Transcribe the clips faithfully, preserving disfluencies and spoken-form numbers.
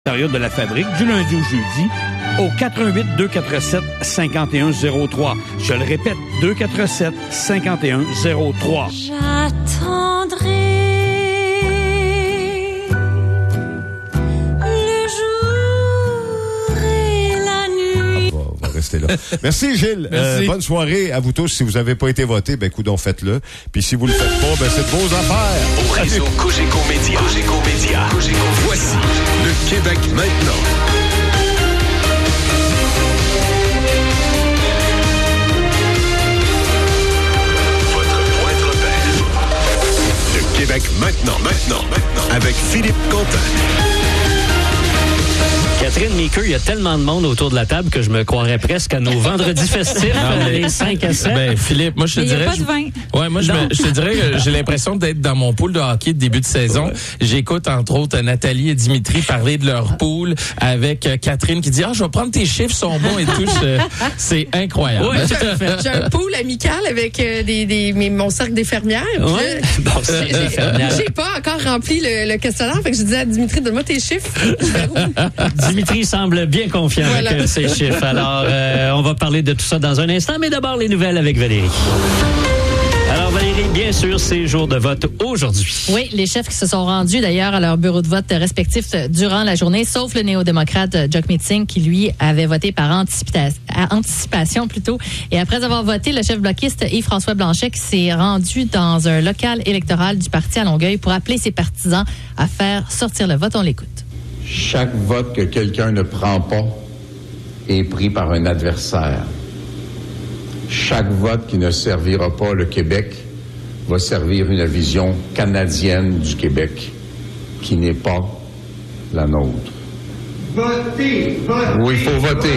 Période de la fabrique du lundi au jeudi au quatre un huit, deux quatre sept, cinq un zéro trois. Je le répète, deux quatre sept, cinq un zéro trois. J'attendrai le jour et la nuit. On va, on va rester là. Merci Gilles. Merci. Euh, bonne soirée à vous tous. Si vous n'avez pas été voté, ben coudonc, faites-le. Puis si vous le faites pas, ben c'est de vos affaires. Au réseau Cogeco Média. Cogeco Média. Cogeco. Voici le Québec maintenant. Votre point de repère. Le Québec maintenant, maintenant, maintenant. Avec Philippe Quentin. Catherine Meeker, il y a tellement de monde autour de la table que je me croirais presque à nos vendredis festifs, les cinq à sept. Ben, Philippe, moi, je te Mais il dirais. n'y a pas de vin. Je, ouais, moi, je, me, je te dirais que j'ai l'impression d'être dans mon pool de hockey de début de saison. Ouais. J'écoute, entre autres, Nathalie et Dimitri parler de leur pool avec euh, Catherine qui dit, ah, je vais prendre tes chiffres, sont bons et tout. Je, c'est incroyable. Oui, tout à fait. J'ai un pool amical avec euh, des, des, mes, mon cercle d'infirmières. Ouais. Je, Bon, c'est j'ai, infirmière. j'ai pas encore rempli le, le questionnaire. Fait que je disais à Dimitri, donne-moi tes chiffres. Dimitri semble bien confiant voilà. avec ses chiffres. Alors, euh, on va parler de tout ça dans un instant, mais d'abord les nouvelles avec Valérie. Alors Valérie, bien sûr, c'est jour de vote aujourd'hui. Oui, les chefs qui se sont rendus d'ailleurs à leur bureau de vote respectifs durant la journée, sauf le néo-démocrate Jagmeet Singh qui, lui, avait voté par anticipa- anticipation plutôt. Et après avoir voté, le chef bloquiste Yves-François Blanchet qui s'est rendu dans un local électoral du parti à Longueuil pour appeler ses partisans à faire sortir le vote. On l'écoute. Chaque vote que quelqu'un ne prend pas est pris par un adversaire. Chaque vote qui ne servira pas le Québec va servir une vision canadienne du Québec qui n'est pas la nôtre. Votez! Votez! Oui, il faut voter.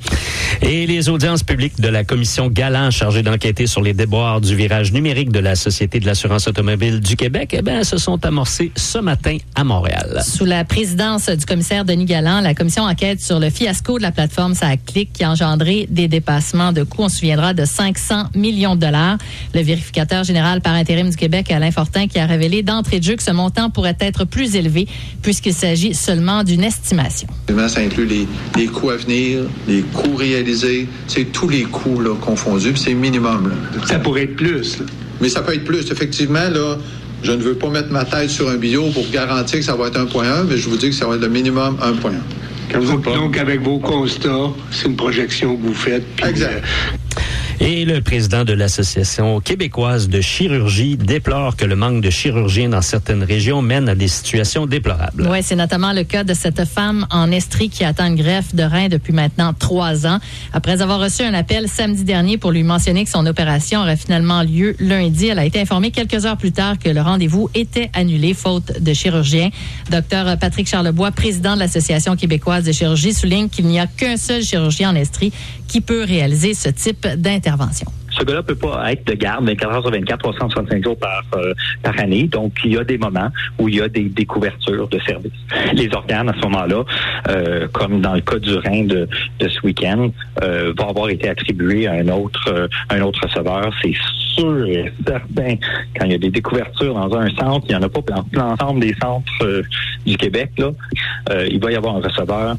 Et les audiences publiques de la commission Galant chargée d'enquêter sur les déboires du virage numérique de la Société de l'assurance automobile du Québec, eh bien, se sont amorcées ce matin à Montréal. Sous la présidence du commissaire Denis Galland, la commission enquête sur le fiasco de la plateforme SACLIC qui a engendré des dépassements de coûts, on se souviendra, de cinq cents millions de dollars. Le vérificateur général par intérim du Québec, Alain Fortin, qui a révélé d'entrée de jeu que ce montant pourrait être plus élevé puisqu'il s'agit seulement d'une estimation. Ça inclut les, les coûts à venir, les coûts réalisés, c'est tous les coûts là, confondus, puis c'est minimum. Là. Ça pourrait être plus. Là. Mais ça peut être plus. Effectivement, là, je ne veux pas mettre ma tête sur un billot pour garantir que ça va être un virgule un, mais je vous dis que ça va être le minimum un virgule un. Donc, donc, avec vos constats, c'est une projection que vous faites. Puis, exact. Euh, Et le président de l'Association québécoise de chirurgie déplore que le manque de chirurgiens dans certaines régions mène à des situations déplorables. Oui, c'est notamment le cas de cette femme en Estrie qui attend une greffe de rein depuis maintenant trois ans. Après avoir reçu un appel samedi dernier pour lui mentionner que son opération aurait finalement lieu lundi, elle a été informée quelques heures plus tard que le rendez-vous était annulé faute de chirurgien. Docteur Patrick Charlebois, président de l'Association québécoise de chirurgie, souligne qu'il n'y a qu'un seul chirurgien en Estrie qui peut réaliser ce type d'intervention. Ce gars-là peut pas être de garde vingt-quatre heures sur vingt-quatre, trois cent soixante-cinq jours par, euh, par année. Donc, il y a des moments où il y a des découvertures de services. Les organes, à ce moment-là, euh, comme dans le cas du rein de, de ce week-end, euh, vont avoir été attribués à un autre, euh, un autre receveur. C'est sûr et certain. Quand il y a des découvertures dans un centre, il n'y en a pas dans l'ensemble des centres euh, du Québec, là, euh, il va y avoir un receveur.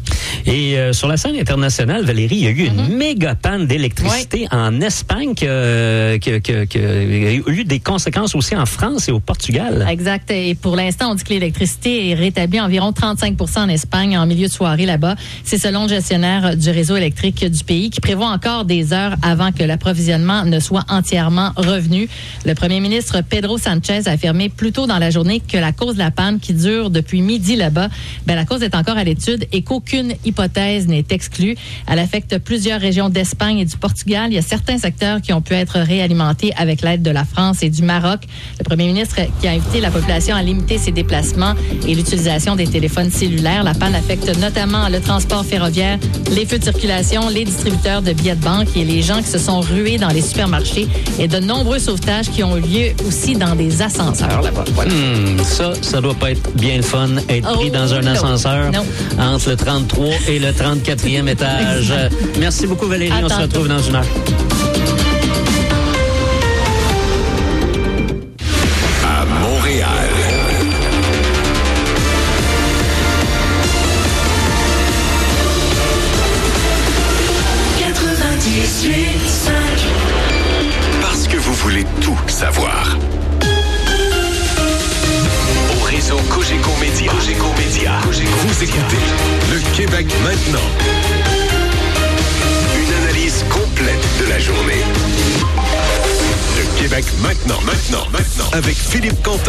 Et euh, sur la scène internationale, Valérie, il y a eu une mm-hmm. méga panne d'électricité oui. en Espagne qui a eu des conséquences aussi en France et au Portugal. Exact. Et pour l'instant, on dit que l'électricité est rétablie environ trente-cinq pour cent en Espagne en milieu de soirée là-bas. C'est selon le gestionnaire du réseau électrique du pays qui prévoit encore des heures avant que l'approvisionnement ne soit entièrement revenu. Le premier ministre Pedro Sanchez a affirmé plus tôt dans la journée que la cause de la panne qui dure depuis midi là-bas, ben, la cause est encore à l'étude et qu'aucune hypothèse n'est exclue. Elle affecte plusieurs régions d'Espagne et du Portugal. Il y a certains secteurs qui ont pu être réalimentés avec l'aide de la France et du Maroc. Le premier ministre qui a invité la population à limiter ses déplacements et l'utilisation des téléphones cellulaires. La panne affecte notamment le transport ferroviaire, les feux de circulation, les distributeurs de billets de banque et les gens qui se sont rués dans les supermarchés et de nombreux sauvetages qui ont eu lieu aussi dans des ascenseurs là-bas. Voilà. Mmh, ça, ça doit pas être bien le fun, être pris oh, dans un non. ascenseur non. entre le trente-trois et le trente-quatrième étage. Merci beaucoup, Valérie. À On tantôt. se retrouve dans une heure. À Montréal. savoir. Au réseau Cogeco Média. Cogeco Média. Vous écoutez le Québec maintenant. Une analyse complète de la journée. Le Québec maintenant, maintenant, maintenant, avec Philippe Quentin.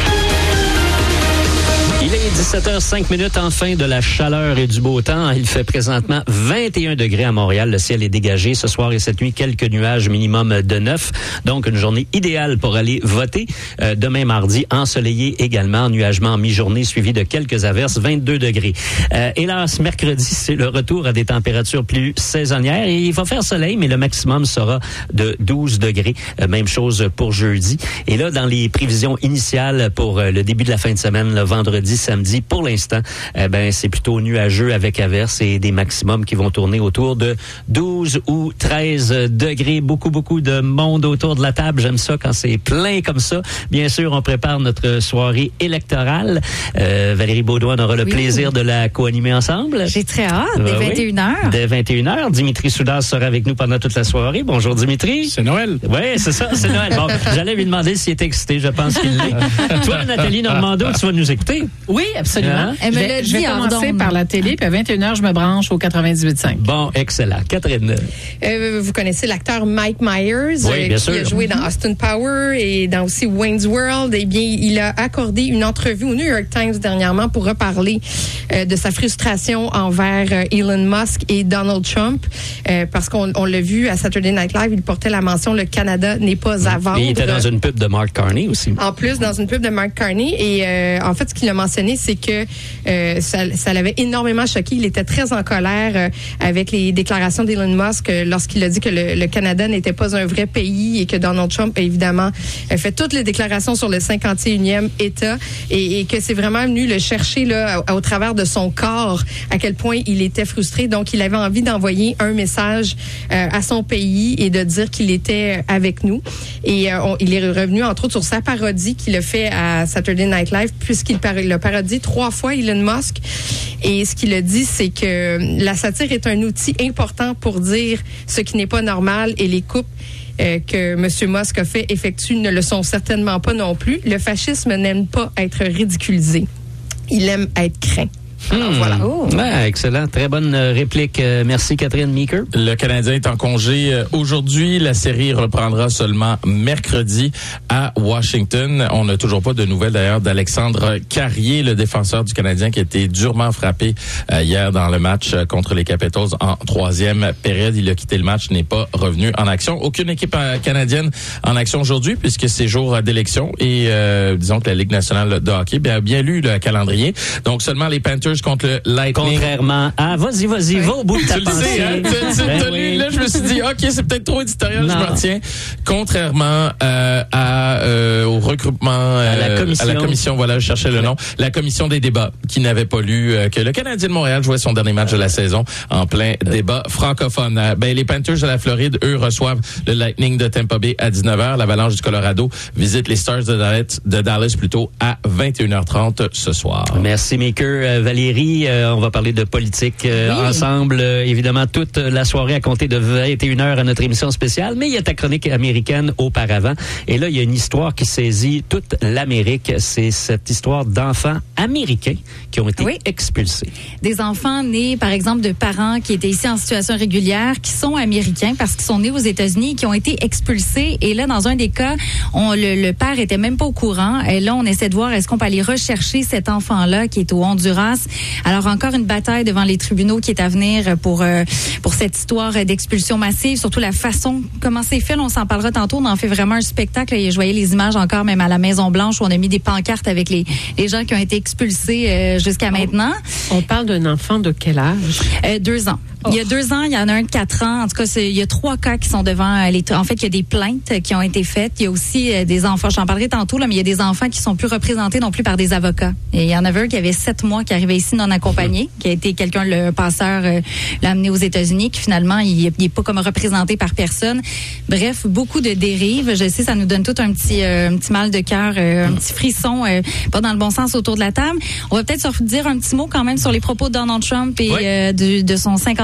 Il est dix-sept heures cinq minutes, enfin de la chaleur et du beau temps. Il fait présentement vingt et un degrés à Montréal. Le ciel est dégagé. Ce soir et cette nuit, quelques nuages minimum de neuf. Donc, une journée idéale pour aller voter. Euh, demain, mardi, ensoleillé également. Nuagement en mi-journée, suivi de quelques averses, vingt-deux degrés. Euh, hélas, mercredi, c'est le retour à des températures plus saisonnières. Et il va faire soleil, mais le maximum sera de douze degrés. Euh, même chose pour jeudi. Et là, dans les prévisions initiales pour euh, le début de la fin de semaine, le vendredi, samedi, pour l'instant, eh ben c'est plutôt nuageux avec averses et des maximums qui vont tourner autour de douze ou treize degrés. Beaucoup, beaucoup de monde autour de la table. J'aime ça quand c'est plein comme ça. Bien sûr, on prépare notre soirée électorale. Euh, Valérie Beaudoin aura le oui. plaisir de la co-animer ensemble. J'ai très hâte. Dès vingt et une heures. Dès vingt et une heures. Dimitri Soudas sera avec nous pendant toute la soirée. Bonjour, Dimitri. C'est Noël. Oui, c'est ça, c'est Noël. Bon, j'allais lui demander s'il était excité. Je pense qu'il l'est. Toi, Nathalie Normando, tu vas nous écouter? Oui, absolument. Hein? Elle me je vais, je vais commencer par la télé, puis à vingt et une heures, je me branche au quatre-vingt-dix-huit cinq. Bon, excellent. Catherine. Euh, vous connaissez l'acteur Mike Myers, oui, euh, bien qui sûr. a joué dans Austin Power et dans aussi Wayne's World. Eh bien, il a accordé une entrevue au New York Times dernièrement pour reparler euh, de sa frustration envers euh, Elon Musk et Donald Trump, euh, parce qu'on on l'a vu à Saturday Night Live, il portait la mention « Le Canada n'est pas à vendre ». Et il était dans une pub de Mark Carney aussi. En plus, dans une pub de Mark Carney. Et euh, en fait, ce qu'il a mentionné, c'est que euh, ça, ça l'avait énormément choqué. Il était très en colère euh, avec les déclarations d'Elon Musk euh, lorsqu'il a dit que le, le Canada n'était pas un vrai pays et que Donald Trump, évidemment, a fait toutes les déclarations sur le cinquante et unième État et, et que c'est vraiment venu le chercher là, au, au travers de son corps à quel point il était frustré. Donc, il avait envie d'envoyer un message euh, à son pays et de dire qu'il était avec nous. Et euh, on, il est revenu, entre autres, sur sa parodie qu'il a fait à Saturday Night Live, puisqu'il par- l'a parodie trois fois, Elon Musk. Et ce qu'il a dit, c'est que la satire est un outil important pour dire ce qui n'est pas normal et les coupes euh, que M. Musk a fait effectuer ne le sont certainement pas non plus. Le fascisme n'aime pas être ridiculisé. Il aime être craint. Alors, mmh. voilà. Oh. Ouais, excellent. Très bonne réplique. Euh, merci, Catherine Meeker. Le Canadien est en congé euh, aujourd'hui. La série reprendra seulement mercredi à Washington. On n'a toujours pas de nouvelles, d'ailleurs, d'Alexandre Carrier, le défenseur du Canadien, qui a été durement frappé euh, hier dans le match euh, contre les Capitals en troisième période. Il a quitté le match, n'est pas revenu en action. Aucune équipe euh, canadienne en action aujourd'hui, puisque c'est jour d'élection. Et euh, disons que la Ligue nationale de hockey bien, a bien lu le calendrier. Donc, seulement les Panthers contre le Lightning. Contrairement à... Vas-y, vas-y, oui. va au bout de ta tu pensée. Le sais, hein? tu, tu, ben oui. Là, je me suis dit, OK, c'est peut-être trop éditorial, non. je m'en tiens. Contrairement euh, à euh, au regroupement... Euh, à la commission. À la commission, voilà, je cherchais le nom. La commission des débats, qui n'avait pas lu euh, que le Canadien de Montréal jouait son dernier match de la saison en plein débat francophone. Euh, ben, les Panthers de la Floride, eux, reçoivent le Lightning de Tampa Bay à dix-neuf heures. L'Avalanche du Colorado visite les Stars de Dallas, de Dallas plutôt à vingt et une heures trente ce soir. Merci, Maker. Euh, Valérie, euh, on va parler de politique euh, oui. ensemble. Euh, évidemment, toute la soirée à compter de vingt et une heures à notre émission spéciale, mais il y a ta chronique américaine auparavant. Et là, il y a une histoire qui saisit toute l'Amérique. C'est cette histoire d'enfants américains qui ont été oui. expulsés. Des enfants nés, par exemple, de parents qui étaient ici en situation régulière, qui sont américains parce qu'ils sont nés aux États-Unis, qui ont été expulsés. Et là, dans un des cas, on, le, le père était même pas au courant. Et là, on essaie de voir est-ce qu'on peut aller rechercher cet enfant-là qui est au Honduras. Alors, encore une bataille devant les tribunaux qui est à venir pour euh, pour cette histoire d'expulsion massive, surtout la façon comment c'est fait. Là, on s'en parlera tantôt. On en fait vraiment un spectacle. Et je voyais les images encore, même à la Maison-Blanche, où on a mis des pancartes avec les, les gens qui ont été expulsés euh, jusqu'à on, maintenant. On parle d'un enfant de quel âge? Euh, deux ans. Oh. Il y a deux ans, il y en a un de quatre ans. En tout cas, c'est, il y a trois cas qui sont devant les... En fait, il y a des plaintes qui ont été faites. Il y a aussi euh, des enfants, j'en parlerai tantôt, là, mais il y a des enfants qui sont plus représentés non plus par des avocats. Et il y en avait un qui avait sept mois, qui arrivait ici non accompagné, qui a été quelqu'un, le passeur, euh, l'a amené aux États-Unis, qui finalement, il n'est pas comme représenté par personne. Bref, beaucoup de dérives. Je sais, ça nous donne tout un petit, euh, un petit mal de cœur, euh, un petit frisson, euh, pas dans le bon sens autour de la table. On va peut-être se dire un petit mot quand même sur les propos de Donald Trump et oui. euh, de, de son cinquantième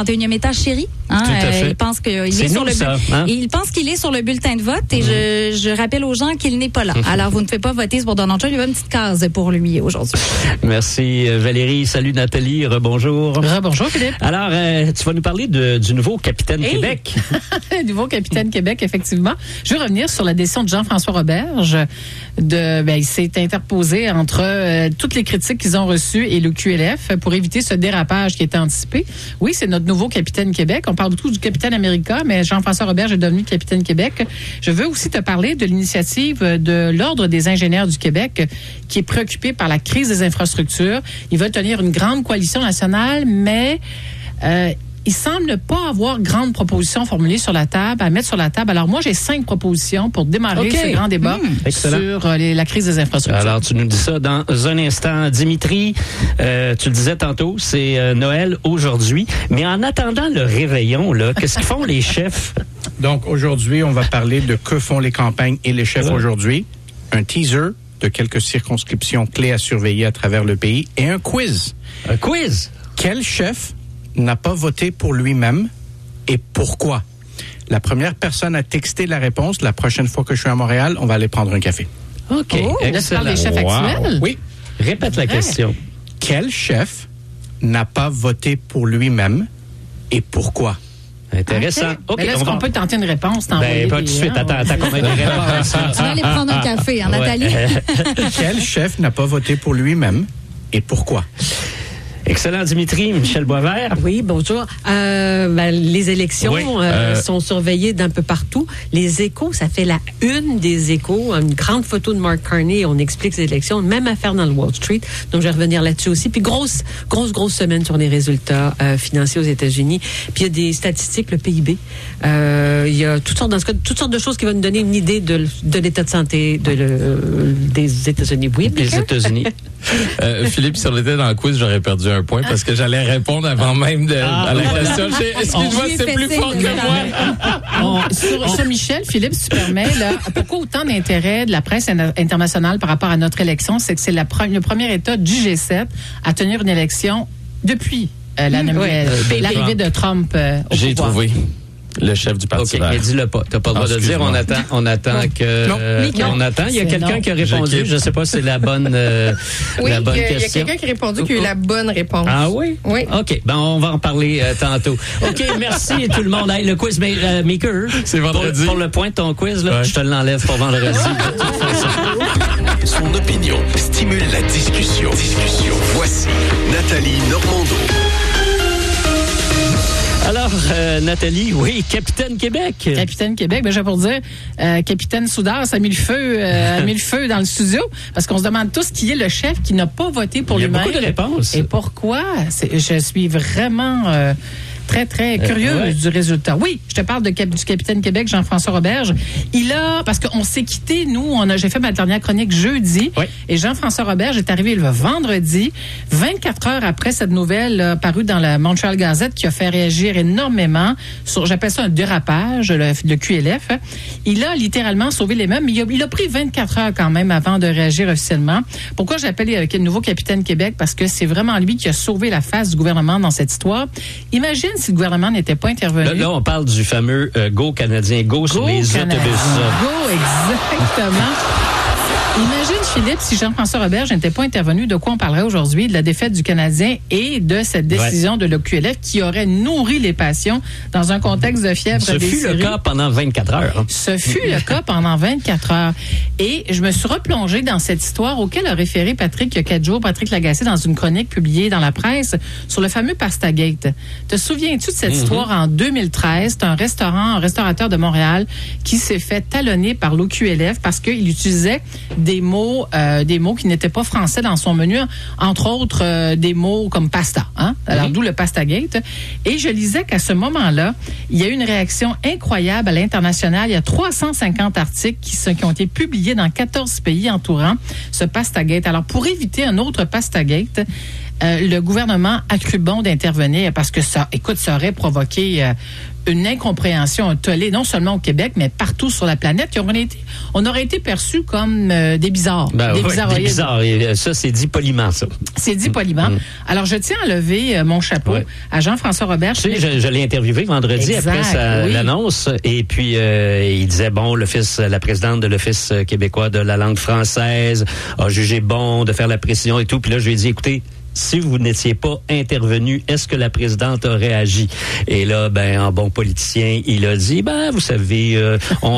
trente et unième étage, chérie. Hein? Tout à fait. Il pense qu'il est C'est sur nous, le ça, bu- hein? il pense qu'il est sur le bulletin de vote et je, je rappelle aux gens qu'il n'est pas là. Alors, vous ne pouvez pas voter pour Donald Trump. Il y a une petite case pour lui aujourd'hui. Merci euh, Valérie. Salut Nathalie. Rebonjour. Rebonjour Philippe. Alors, euh, tu vas nous parler de, du nouveau capitaine Hey! Québec. Nouveau capitaine Québec, effectivement. Je veux revenir sur la décision de Jean-François Roberge. De, ben, il s'est interposé entre euh, toutes les critiques qu'ils ont reçues et le Q L F pour éviter ce dérapage qui était anticipé. Oui, c'est notre nouveau capitaine Québec. On parle beaucoup du capitaine America, mais Jean-François Roberge est devenu capitaine Québec. Je veux aussi te parler de l'initiative de l'Ordre des ingénieurs du Québec qui est préoccupé par la crise des infrastructures. Ils veulent tenir une grande coalition nationale, mais euh, il semble pas avoir grande proposition formulée sur la table, à mettre sur la table. Alors moi, j'ai cinq propositions pour démarrer OK. ce grand débat Mmh, excellent. sur euh, les- la crise des infrastructures. Alors, tu nous dis ça dans un instant. Dimitri, euh, tu le disais tantôt, c'est euh, Noël aujourd'hui. Mais en attendant le réveillon, là, qu'est-ce qu'ils font les chefs? Donc, aujourd'hui, on va parler de que font les campagnes et les chefs aujourd'hui. Un teaser de quelques circonscriptions clés à surveiller à travers le pays et un quiz. Un quiz? Quel chef n'a pas voté pour lui-même et pourquoi? La première personne à texter la réponse, la prochaine fois que je suis à Montréal, on va aller prendre un café. OK. Oh, là, tu parles des chefs Wow. actuels? Oui. Répète la Ouais. question. Quel chef n'a pas voté pour lui-même et pourquoi? Intéressant. OK. OK, Mais là, est-ce on qu'on va- peut tenter une réponse? t'envoyer Ben, pas des- tout de suite. hein, Attends, on- attends qu'on ait des réponses. Tu vas aller prendre un café, hein, Nathalie? Quel chef n'a pas voté pour lui-même et pourquoi? Excellent, Dimitri. Michel Boisvert. Oui, bonjour. Euh, ben, les élections Oui, euh, euh, sont surveillées d'un peu partout. Les Échos, ça fait la une des Échos, une grande photo de Mark Carney. On explique les élections, même affaire dans le Wall Street. Donc, je vais revenir là-dessus aussi. Puis, grosse, grosse, grosse semaine sur les résultats euh, financiers aux États-Unis. Puis, il y a des statistiques, le P I B. Euh, il y a toutes sortes, dans ce cas, toutes sortes de choses qui vont nous donner une idée de, de l'état de santé de le, des États-Unis. Oui, Des Michel? États-Unis. Euh, Philippe, si on était dans le quiz, j'aurais perdu un point parce que j'allais répondre avant même de, Ah, à la voilà. question. J'ai- Excuse-moi, J'y ai c'est fait plus signe fort de que ça. moi. On- sur, sur Michel, Philippe, si tu permets, là, pourquoi autant d'intérêt de la presse in- internationale par rapport à notre élection? C'est que c'est la pre- le premier État du G sept à tenir une élection depuis euh, la nomi- oui. euh, l'arrivée de Trump euh, au J'ai pouvoir. trouvé le chef du Parti OK, vert. mais dis-le pas. T'as pas le Ah, droit de le dire. On excuse-moi. attend, on attend que. Non. euh, Mickey. on attend. Il y a C'est quelqu'un non. qui a répondu. Je quitte. Je sais pas si c'est la bonne, euh, Oui, la bonne il y a, il y a question. quelqu'un qui a répondu qu'il a eu la bonne réponse. Ah oui? Oui. OK. Ben, on va en parler euh, tantôt. OK, merci tout le monde. Hey, le quiz mais, euh, maker. C'est vendredi. Pour, pour le point de ton quiz, là, Ouais. je te l'enlève pour vendredi. de toute façon. Son opinion stimule la discussion. Discussion. Voici Nathalie Normando. Alors, euh, Nathalie, oui, Capitaine Québec. Capitaine Québec, ben, j'ai pour dire, euh, Capitaine Soudard, ça a mis le feu, euh, a mis le feu dans le studio, parce qu'on se demande tous qui est le chef qui n'a pas voté pour Il y a lui-même. beaucoup de réponses. Et pourquoi? C'est- je suis vraiment euh, très, très curieuse ouais. du résultat. Oui, je te parle de, cap- du Capitaine Québec, Jean-François Roberge. Il a, parce qu'on s'est quitté, nous, on a, j'ai fait ma dernière chronique jeudi, Ouais. et Jean-François Roberge est arrivé le vendredi, vingt-quatre heures après cette nouvelle euh, parue dans la Montreal Gazette, qui a fait réagir énormément sur, j'appelle ça un dérapage, le, le Q L F. Il a littéralement sauvé les mêmes, mais il a, il a pris vingt-quatre heures quand même avant de réagir officiellement. Pourquoi j'appelle euh, le nouveau Capitaine Québec? Parce que c'est vraiment lui qui a sauvé la face du gouvernement dans cette histoire. Imagine si le gouvernement n'était pas intervenu. Là, là, on parle du fameux euh, Go Canadien, Go sur Go les Canadien. autobus. Go, exactement. Imagine, Philippe, si Jean-François Roberge n'était pas intervenu, de quoi on parlerait aujourd'hui? De la défaite du Canadien et de cette décision Ouais. de l'O Q L F qui aurait nourri les passions dans un contexte de fièvre Ce des fut le séries. cas pendant vingt-quatre heures. hein. Ce fut le cas pendant vingt-quatre heures. Et je me suis replongée dans cette histoire auquel a référé Patrick il y a quatre jours, Patrick Lagacé, dans une chronique publiée dans la presse sur le fameux Pastagate. Te souviens-tu de cette Mm-hmm. histoire en deux mille treize? C'est un restaurant, un restaurateur de Montréal qui s'est fait talonner par l'O Q L F parce qu'il utilisait des mots, euh, des mots qui n'étaient pas français dans son menu, entre autres euh, des mots comme pasta. Hein? Alors, Mm-hmm. d'où le Pastagate. Et je lisais qu'à ce moment-là, il y a eu une réaction incroyable à l'international. Il y a trois cent cinquante articles qui, sont, qui ont été publiés dans quatorze pays entourant ce Pastagate. Alors, pour éviter un autre Pastagate, euh, le gouvernement a cru bon d'intervenir parce que ça, écoute, ça aurait provoqué euh, une incompréhension, un tollé, non seulement au Québec, mais partout sur la planète. On aurait été, on aurait été perçus comme euh, des bizarres. Ben, des ouais, bizarroïdes. des bizarres. Et ça, c'est dit poliment, ça. C'est dit poliment. Mm. Alors, je tiens à lever euh, mon chapeau ouais. à Jean-François Robert. Tu sais, je, je l'ai interviewé vendredi exact, après sa, oui. l'annonce. Et puis, euh, il disait, bon, l'Office, la présidente de l'Office québécois de la langue française a jugé bon de faire la précision et tout. Puis là, je lui ai dit, écoutez, si vous n'étiez pas intervenu, est-ce que la présidente aurait agi? Et là, ben, en bon politicien, il a dit, ben, vous savez, euh, on